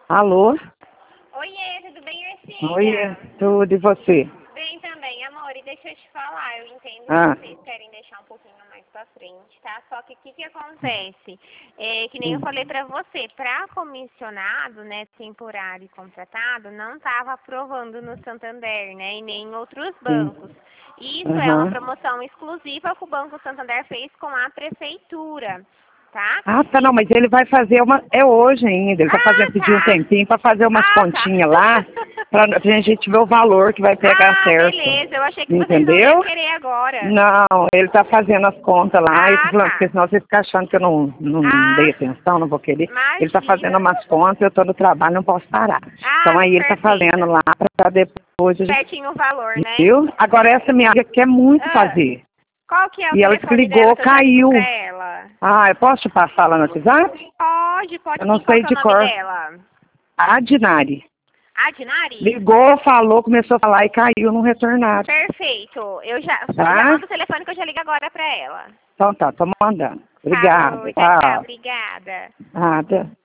Alô? Oiê, tudo bem, Ercília? Oi, tudo e você? Bem também, amor, e deixa eu te falar, eu entendo Ah. que vocês querem deixar um pouquinho mais pra frente, tá? Só que o que acontece? Que nem eu falei pra você, pra comissionado, né, temporário e contratado, não tava aprovando no Santander, né, e nem em outros bancos. Isso é uma promoção exclusiva que o Banco Santander fez com a prefeitura. Tá? Ah, tá, não, mas ele vai fazer é hoje ainda, ele tá fazendo, pediu um Tá. tempinho pra fazer umas Tá. continhas lá, pra gente ver o valor que vai pegar certo. Beleza, eu achei que vocês não iam Entendeu? querer agora. Não, ele tá fazendo as contas lá, e tô falando, Tá. porque senão você fica achando que eu não dei atenção, não vou querer. Ele tá fazendo Imagina. umas contas, eu tô no trabalho, não posso parar. Então aí ele tá Perfeito. fazendo lá pra depois a gente... Certinho o valor, né? Viu? Agora essa minha amiga quer muito fazer. Qual que é o E ela telefone desligou, dela que eu já ligo caiu. pra ela? Ah, eu posso te passar lá no WhatsApp? Pode Eu não sim. Qual sei que é o de nome cor. dela? A Dinari. A Dinari? Ligou, falou, começou a falar e caiu, não retornaram. Perfeito. Eu já Tá? mando o telefone que eu já ligo agora pra ela. Então tá, tô mandando. Falou, Obrigada. tchau, Tchau. obrigada. Nada.